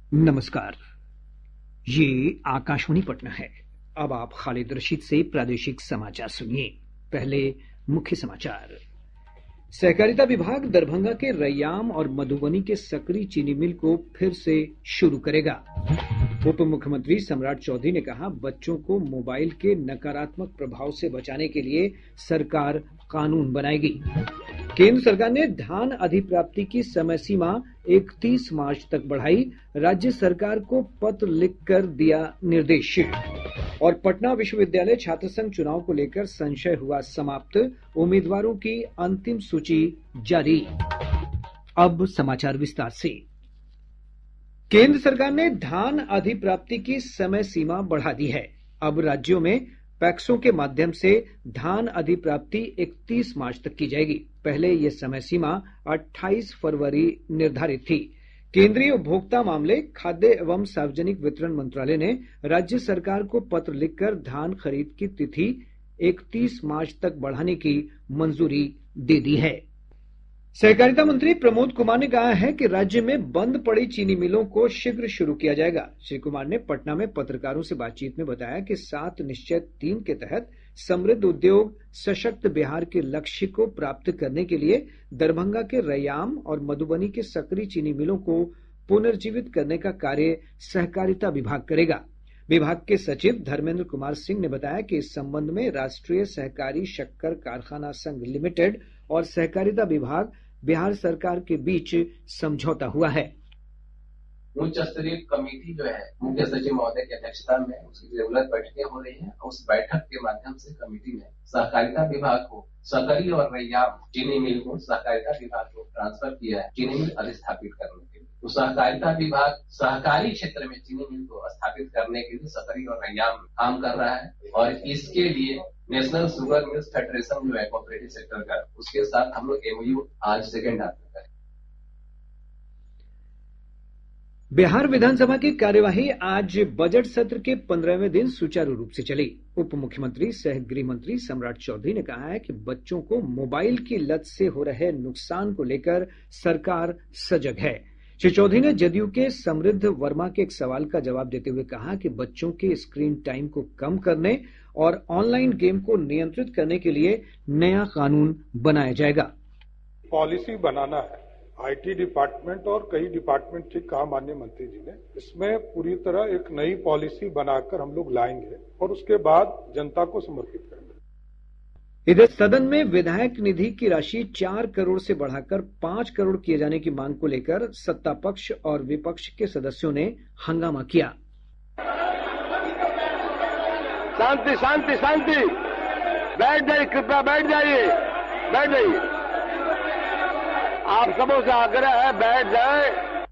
नमस्कार। ये आकाशवाणी पटना है। अब आप खालिद रशीद से प्रादेशिक समाचार सुनिए। पहले मुख्य समाचार। सहकारिता विभाग दरभंगा के रैयाम और मधुबनी के सकरी चीनी मिल को फिर से शुरू करेगा। उप मुख्यमंत्री सम्राट चौधरी ने कहा, बच्चों को मोबाइल के नकारात्मक प्रभाव से बचाने के लिए सरकार कानून बनाएगी। केंद्र सरकार ने धान अधिप्राप्ति की समय सीमा 31 मार्च तक बढ़ाई। राज्य सरकार को पत्र लिखकर दिया निर्देश। और पटना विश्वविद्यालय छात्र संघ चुनाव को लेकर संशय हुआ समाप्त। उम्मीदवारों की अंतिम सूची जारी। अब समाचार विस्तार से। केंद्र सरकार ने धान अधिप्राप्ति की समय सीमा बढ़ा दी है। अब राज्यों में पैक्सों के माध्यम से धान अधिप्राप्ति 31 मार्च तक की जाएगी। पहले यह समय सीमा 28 फरवरी निर्धारित थी। केंद्रीय उपभोक्ता मामले, खाद्य एवं सार्वजनिक वितरण मंत्रालय ने राज्य सरकार को पत्र लिखकर धान खरीद की तिथि 31 मार्च तक बढ़ाने की मंजूरी दे दी है। सहकारिता मंत्री प्रमोद कुमार ने कहा है कि राज्य में बंद पड़ी चीनी मिलों को शीघ्र शुरू किया जाएगा। श्री कुमार ने पटना में पत्रकारों से बातचीत में बताया कि 7 निश्चय 3 के तहत समृद्ध उद्योग सशक्त बिहार के लक्ष्य को प्राप्त करने के लिए दरभंगा के रैयाम और मधुबनी के सकरी चीनी मिलों को पुनर्जीवित करने का कार्य सहकारिता विभाग करेगा। विभाग के सचिव धर्मेंद्र कुमार सिंह ने बताया कि इस संबंध में राष्ट्रीय सहकारी शक्कर कारखाना संघ लिमिटेड और सहकारिता विभाग बिहार सरकार के बीच समझौता हुआ है। उच्च स्तरीय कमेटी जो है मुख्य सचिव महोदय की अध्यक्षता में उसकी रेगुलर बैठकें हो रही हैं। उस बैठक के माध्यम से कमेटी में सहकारिता विभाग को सकरी और रैयाम चीनी मिल को सहकारिता विभाग को ट्रांसफर किया है चीनी मिल अधिस्थापित करने के लिए। तो सहकारिता विभाग सहकारी क्षेत्र में चीनी मिल को स्थापित करने के लिए सकरी और रैयाम काम कर रहा है और इसके लिए नेशनल शुगर मिल्स फेडरेशन जो है कोऑपरेटिव सेक्टर का, उसके साथ हम लोग एमओयू आज सेकेंड हाफ में करें। बिहार विधानसभा की कार्यवाही आज बजट सत्र के 15वें दिन सुचारू रूप से चली। उप मुख्यमंत्री सह गृह मंत्री सम्राट चौधरी ने कहा है कि बच्चों को मोबाइल की लत से हो रहे नुकसान को लेकर सरकार सजग है। श्री चौधरी ने जदयू के समृद्ध वर्मा के एक सवाल का जवाब देते हुए कहा कि बच्चों के स्क्रीन टाइम को कम करने और ऑनलाइन गेम को नियंत्रित करने के लिए नया कानून बनाया जाएगा। पॉलिसी बनाना है। आईटी डिपार्टमेंट और कई डिपार्टमेंट से कहा माननीय मंत्री जी ने, इसमें पूरी तरह एक नई पॉलिसी बनाकर हम लोग लाएंगे और उसके बाद जनता को समर्पित करेंगे। इधर सदन में विधायक निधि की राशि 4 करोड़ से बढ़ाकर 5 करोड़ किए जाने की मांग को लेकर सत्ता पक्ष और विपक्ष के सदस्यों ने हंगामा किया। शांति शांति शांति, बैठ जाइए, कृपया बैठ जाइए, बैठ जाइए। आप सबों से आग्रह है, बैठ जाए।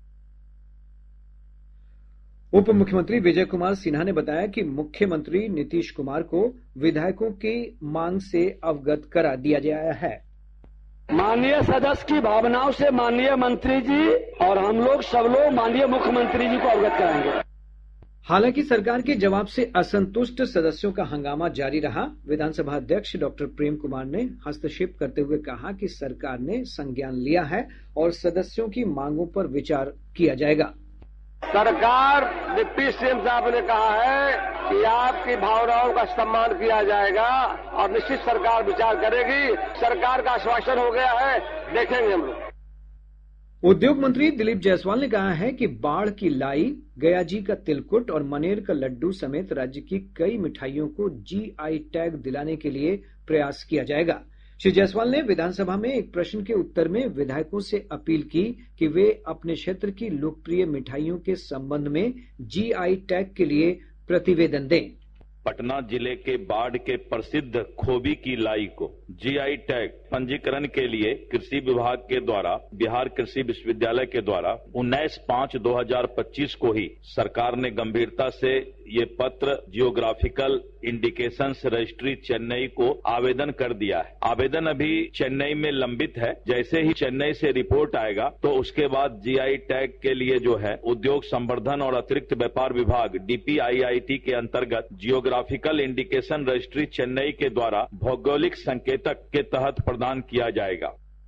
उप मुख्यमंत्री विजय कुमार सिन्हा ने बताया कि मुख्यमंत्री नीतीश कुमार को विधायकों की मांग से अवगत करा दिया गया है। माननीय सदस्य की भावनाओं से माननीय मंत्री जी और हम लोग सब लोग माननीय मुख्यमंत्री जी को अवगत कराएंगे। हालांकि सरकार के जवाब से असंतुष्ट सदस्यों का हंगामा जारी रहा। विधानसभा अध्यक्ष डॉक्टर प्रेम कुमार ने हस्तक्षेप करते हुए कहा कि सरकार ने संज्ञान लिया है और सदस्यों की मांगों पर विचार किया जाएगा। सरकार, डिप्टी सीएम साहब ने कहा है कि आपकी भावनाओं का सम्मान किया जाएगा और निश्चित सरकार विचार करेगी। सरकार का आश्वासन हो गया है, देखेंगे हम लोग। उद्योग मंत्री दिलीप जायसवाल ने कहा है कि बाढ़ की लाई, गया जी का तिलकुट और मनेर का लड्डू समेत राज्य की कई मिठाइयों को जीआई टैग दिलाने के लिए प्रयास किया जाएगा। श्री जायसवाल ने विधानसभा में एक प्रश्न के उत्तर में विधायकों से अपील की कि वे अपने क्षेत्र की लोकप्रिय मिठाइयों के संबंध में जीआई टैग के लिए प्रतिवेदन दें। पटना जिले के बाढ़ के प्रसिद्ध खोबी की लाई को जीआई टैग पंजीकरण के लिए कृषि विभाग के द्वारा बिहार कृषि विश्वविद्यालय के द्वारा 19/5/2025 को ही सरकार ने गंभीरता से ये पत्र जियोग्राफिकल इंडिकेशंस रजिस्ट्री चेन्नई को आवेदन कर दिया है। आवेदन अभी चेन्नई में लंबित है। जैसे ही चेन्नई से रिपोर्ट आएगा तो उसके बाद जीआई टैग के लिए जो है उद्योग संवर्धन और अतिरिक्त व्यापार विभाग डीपीआईआईटी के अंतर्गत जियोग्राफिकल इंडिकेशन रजिस्ट्री चेन्नई के द्वारा भौगोलिक संकेतक के तहत प्रदान किया जाएगा।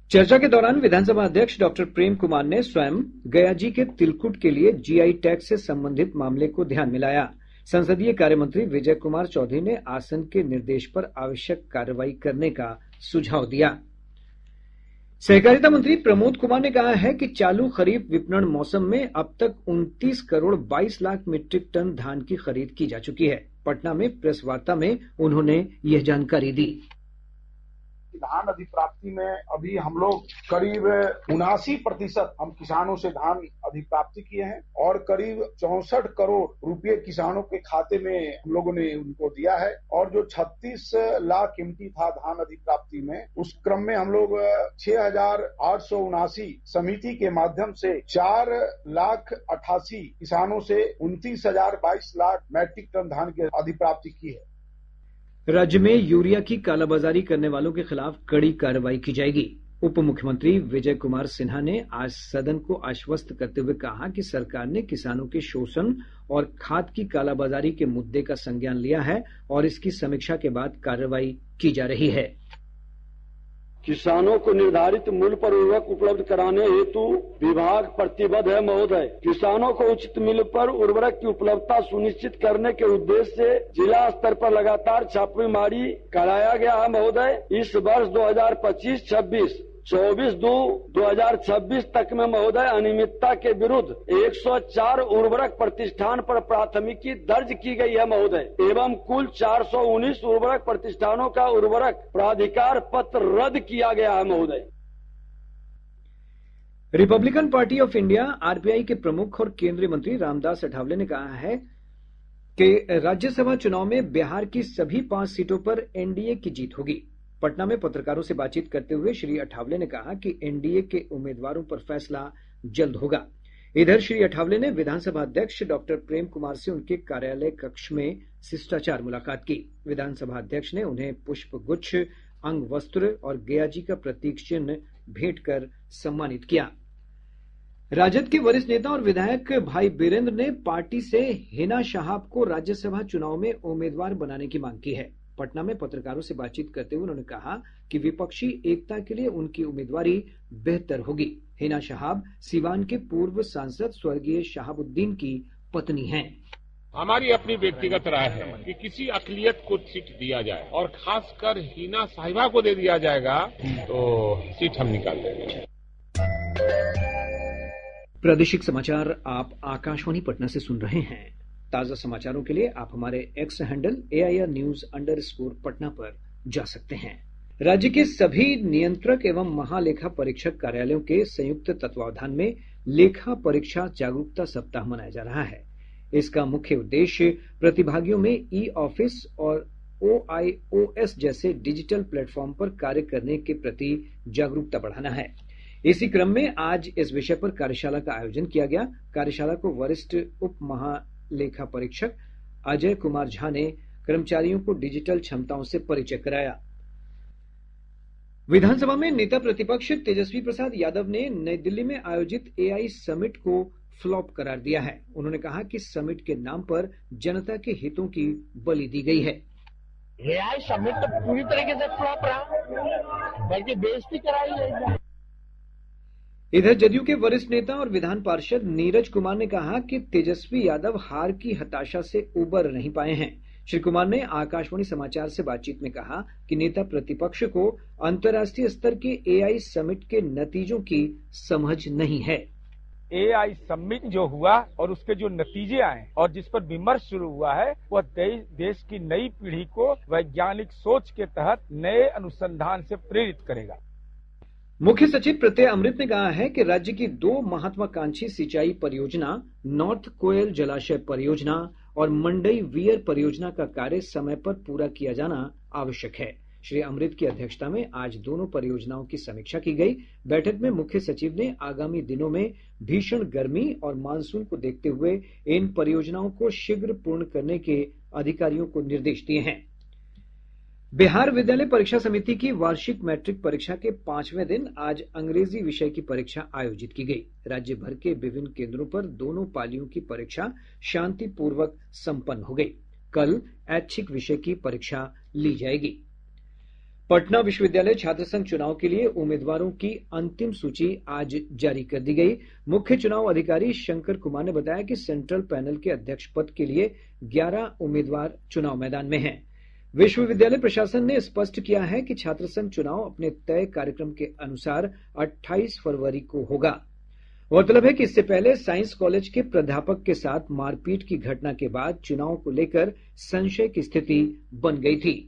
चर्चा के दौरान विधानसभा अध्यक्ष डॉक्टर प्रेम कुमार ने स्वयं गयाजी के तिलकुट के लिए जीआई टैग से संबंधित मामले को ध्यान में लाया। संसदीय कार्य मंत्री विजय कुमार चौधरी ने आसन के निर्देश पर आवश्यक कार्रवाई करने का सुझाव दिया। सहकारिता मंत्री प्रमोद कुमार ने कहा है कि चालू खरीफ विपणन मौसम में अब तक 29 करोड़ 22 लाख मीट्रिक टन धान की खरीद की जा चुकी है। पटना में प्रेस वार्ता में उन्होंने यह जानकारी दी। धान अधिप्राप्ति में अभी हम लोग करीब 79% हम किसानों से धान अधिप्राप्ति किए हैं और करीब 64 करोड़ रुपए किसानों के खाते में हम लोगों ने उनको दिया है। और जो 36 लाख कीमती था धान अधिप्राप्ति में, उस क्रम में हम लोग 6,879 समिति के माध्यम से 4,88,000 किसानों से 29,022 लाख मैट्रिक टन धान की अधिप्राप्ति की है। राज्य में यूरिया की कालाबाजारी करने वालों के खिलाफ कड़ी कार्रवाई की जाएगी। उप मुख्यमंत्री विजय कुमार सिन्हा ने आज सदन को आश्वस्त करते हुए कहा कि सरकार ने किसानों के शोषण और खाद की कालाबाजारी के मुद्दे का संज्ञान लिया है और इसकी समीक्षा के बाद कार्रवाई की जा रही है। किसानों को निर्धारित मूल्य पर उर्वरक उपलब्ध कराने हेतु विभाग प्रतिबद्ध है महोदय। किसानों को उचित मूल्य पर उर्वरक की उपलब्धता सुनिश्चित करने के उद्देश्य से जिला स्तर पर लगातार छापेमारी कराया गया है महोदय। इस वर्ष 2025-26 24/2/2026 तक में महोदय अनियमितता के विरुद्ध 104 उर्वरक प्रतिष्ठान पर प्राथमिकी दर्ज की गई है महोदय एवं कुल 419 उर्वरक प्रतिष्ठानों का उर्वरक प्राधिकार पत्र रद्द किया गया है महोदय। Republican party of India RPI के प्रमुख और केंद्रीय मंत्री रामदास अठावले ने कहा है कि राज्यसभा चुनाव में बिहार की सभी 5 सीटों पर एनडीए की जीत होगी। पटना में पत्रकारों से बातचीत करते हुए श्री अठावले ने कहा कि एनडीए के उम्मीदवारों पर फैसला जल्द होगा। इधर श्री अठावले ने विधानसभा अध्यक्ष डॉक्टर प्रेम कुमार से उनके कार्यालय कक्ष में शिष्टाचार मुलाकात की। विधानसभा अध्यक्ष ने उन्हें पुष्प गुच्छ, अंग वस्त्र और गयाजी का प्रतीक चिन्ह भेंट कर सम्मानित किया। राजद के वरिष्ठ नेता और विधायक भाई बीरेंद्र ने पार्टी से हिना शहाब को राज्यसभा चुनाव में उम्मीदवार बनाने की मांग की है। पटना में पत्रकारों से बातचीत करते हुए उन्होंने कहा कि विपक्षी एकता के लिए उनकी उम्मीदवारी बेहतर होगी। हिना शहाब सीवान के पूर्व सांसद स्वर्गीय शहाबुद्दीन की पत्नी हैं। हमारी अपनी व्यक्तिगत राय है कि किसी अकलियत को सीट दिया जाए और खासकर हिना साहिबा को दे दिया जाएगा तो सीट हम निकाल देंगे। प्रादेशिक समाचार आप आकाशवाणी पटना से सुन रहे हैं। ताजा समाचारों के लिए आप हमारे एक्स हैंडल AIR_News_ पटना पर जा सकते हैं। राज्य के सभी नियंत्रक एवं महालेखा परीक्षक कार्यालयों के संयुक्त तत्वावधान में लेखा परीक्षा जागरूकता सप्ताह मनाया जा रहा है। इसका मुख्य उद्देश्य प्रतिभागियों में ई-ऑफिस और OIOS जैसे डिजिटल प्लेटफॉर्म पर कार्य करने के प्रति जागरूकता बढ़ाना है। इसी क्रम में आज इस विषय पर कार्यशाला का आयोजन किया गया। कार्यशाला को वरिष्ठ उप महालेखा परीक्षक अजय कुमार झा ने कर्मचारियों को डिजिटल क्षमताओं से परिचय कराया। विधानसभा में नेता प्रतिपक्ष तेजस्वी प्रसाद यादव ने नई दिल्ली में आयोजित AI समिट को फ्लॉप करार दिया है। उन्होंने कहा कि समिट के नाम पर जनता के हितों की बलि दी गई है। AI समिट तो पूरी तरीके से फ्लॉप रहा, बल्कि बेइज्जती कराई गई। इधर जदयू के वरिष्ठ नेता और विधान पार्षद नीरज कुमार ने कहा कि तेजस्वी यादव हार की हताशा से उबर नहीं पाए हैं। श्री कुमार ने आकाशवाणी समाचार से बातचीत में कहा कि नेता प्रतिपक्ष को अंतर्राष्ट्रीय स्तर के AI समिट के नतीजों की समझ नहीं है। AI समिट जो हुआ और उसके जो नतीजे आए और जिस पर विमर्श शुरू हुआ है, वह देश की नई पीढ़ी को वैज्ञानिक सोच के तहत नए अनुसंधान से प्रेरित करेगा। मुख्य सचिव प्रत्यय अमृत ने कहा है कि राज्य की 2 महत्वाकांक्षी सिंचाई परियोजना नॉर्थ कोयल जलाशय परियोजना और मंडई वियर परियोजना का कार्य समय पर पूरा किया जाना आवश्यक है। श्री अमृत की अध्यक्षता में आज दोनों परियोजनाओं की समीक्षा की गई। बैठक में मुख्य सचिव ने आगामी दिनों में भीषण गर्मी और मानसून को देखते हुए इन परियोजनाओं को शीघ्र पूर्ण करने के अधिकारियों को निर्देश दिए हैं। बिहार विद्यालय परीक्षा समिति की वार्षिक मैट्रिक परीक्षा के 5वें दिन आज अंग्रेजी विषय की परीक्षा आयोजित की गई। राज्य भर के विभिन्न केंद्रों पर दोनों पालियों की परीक्षा शांतिपूर्वक संपन्न हो गई। कल ऐच्छिक विषय की परीक्षा ली जाएगी। पटना विश्वविद्यालय छात्र संघ चुनाव के लिए उम्मीदवारों की अंतिम सूची आज जारी कर दी गई। मुख्य चुनाव अधिकारी शंकर कुमार ने बताया कि सेंट्रल पैनल के अध्यक्ष पद के लिए 11 उम्मीदवार चुनाव मैदान में हैं। विश्वविद्यालय प्रशासन ने स्पष्ट किया है कि छात्र संघ चुनाव अपने तय कार्यक्रम के अनुसार 28 फरवरी को होगा। गौरतलब है कि इससे पहले साइंस कॉलेज के प्राध्यापक के साथ मारपीट की घटना के बाद चुनाव को लेकर संशय की स्थिति बन गई थी।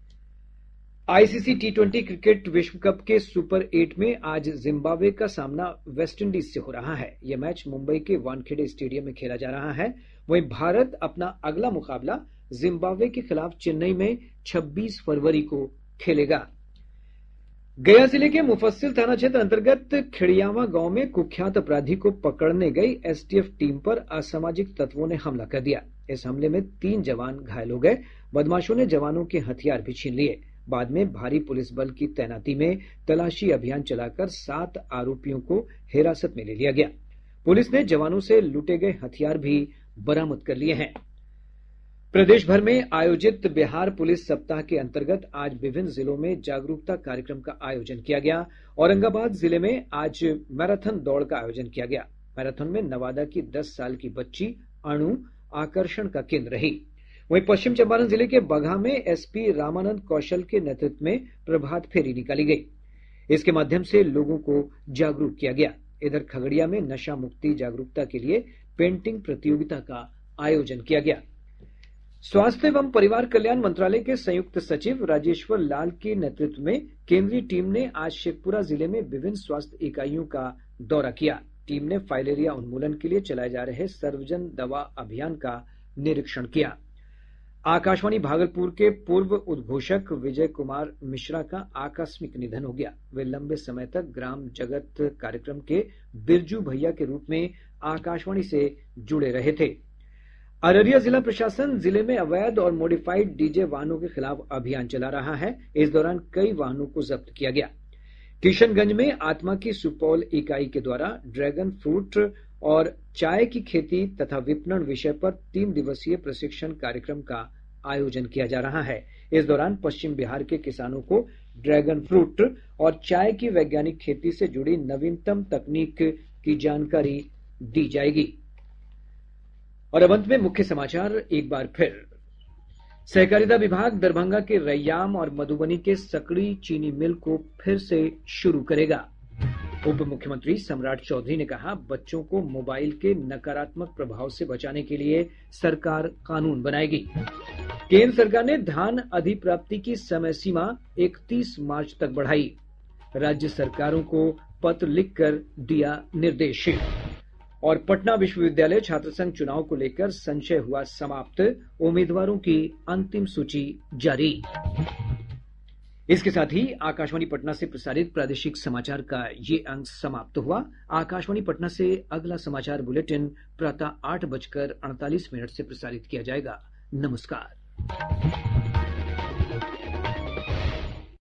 आईसीसी टी20 क्रिकेट विश्व कप के सुपर 8 में आज जिम्बाब्वे का सामना वेस्टइंडीज से हो रहा है। यह मैच मुंबई के वानखेड़े स्टेडियम में खेला जा रहा है। वहीं भारत अपना अगला मुकाबला जिम्बाब्वे के खिलाफ चेन्नई में 26 फरवरी को खेलेगा। गया जिले के मुफस्सिल थाना क्षेत्र अंतर्गत खिड़ियावा गांव में कुख्यात अपराधी को पकड़ने गई एसटीएफ टीम पर असामाजिक तत्वों ने हमला कर दिया। इस हमले में 3 जवान घायल हो गए। बदमाशों ने जवानों के हथियार भी छीन लिए। बाद में भारी पुलिस बल की तैनाती में तलाशी अभियान चलाकर 7 आरोपियों को हिरासत में ले लिया गया। पुलिस ने जवानों से लूटे गए हथियार भी बरामद कर लिए हैं। प्रदेश भर में आयोजित बिहार पुलिस सप्ताह के अंतर्गत आज विभिन्न जिलों में जागरूकता कार्यक्रम का आयोजन किया गया। औरंगाबाद जिले में आज मैराथन दौड़ का आयोजन किया गया। मैराथन में नवादा की 10 साल की बच्ची अणु आकर्षण का केंद्र रही। वहीं पश्चिम चंपारण जिले के बगहा में एसपी रामानंद कौशल के नेतृत्व में प्रभात फेरी निकाली गई। इसके माध्यम से लोगों को जागरूक किया गया। इधर खगड़िया में नशा मुक्ति जागरूकता के लिए पेंटिंग प्रतियोगिता का आयोजन किया गया। स्वास्थ्य एवं परिवार कल्याण मंत्रालय के संयुक्त सचिव राजेश्वर लाल के नेतृत्व में केंद्रीय टीम ने आज शेखपुरा जिले में विभिन्न स्वास्थ्य इकाइयों का दौरा किया। टीम ने फाइलेरिया उन्मूलन के लिए चलाए जा रहे सर्वजन दवा अभियान का निरीक्षण किया। आकाशवाणी भागलपुर के पूर्व उद्घोषक विजय कुमार मिश्रा का आकस्मिक निधन हो गया। वे लंबे समय तक ग्राम जगत कार्यक्रम के बिरजू भैया के रूप में आकाशवाणी से जुड़े रहे थे। अररिया जिला प्रशासन जिले में अवैध और मॉडिफाइड डीजे वाहनों के खिलाफ अभियान चला रहा है। इस दौरान कई वाहनों को जब्त किया गया। किशनगंज में आत्मा की सुपौल इकाई के द्वारा ड्रैगन फ्रूट और चाय की खेती तथा विपणन विषय पर 3 दिवसीय प्रशिक्षण कार्यक्रम का आयोजन किया जा रहा है। इस दौरान पश्चिम बिहार के किसानों को ड्रैगन फ्रूट और चाय की वैज्ञानिक खेती से जुड़ी नवीनतम तकनीक की जानकारी दी जाएगी। और अब अंत में मुख्य समाचार एक बार फिर। सहकारिता विभाग दरभंगा के रैयाम और मधुबनी के सकड़ी चीनी मिल को फिर से शुरू करेगा। उप मुख्यमंत्री सम्राट चौधरी ने कहा, बच्चों को मोबाइल के नकारात्मक प्रभाव से बचाने के लिए सरकार कानून बनाएगी। केंद्र सरकार ने धान अधिप्राप्ति की समय सीमा 31 मार्च तक बढ़ाई। राज्य सरकारों को पत्र लिखकर दिया निर्देश। और पटना विश्वविद्यालय छात्र संघ चुनाव को लेकर संशय हुआ समाप्त, उम्मीदवारों की अंतिम सूची जारी। इसके साथ ही आकाशवाणी पटना से प्रसारित प्रादेशिक समाचार का ये अंक समाप्त हुआ। आकाशवाणी पटना से अगला समाचार बुलेटिन प्रातः 8:48 से प्रसारित किया जाएगा। नमस्कार।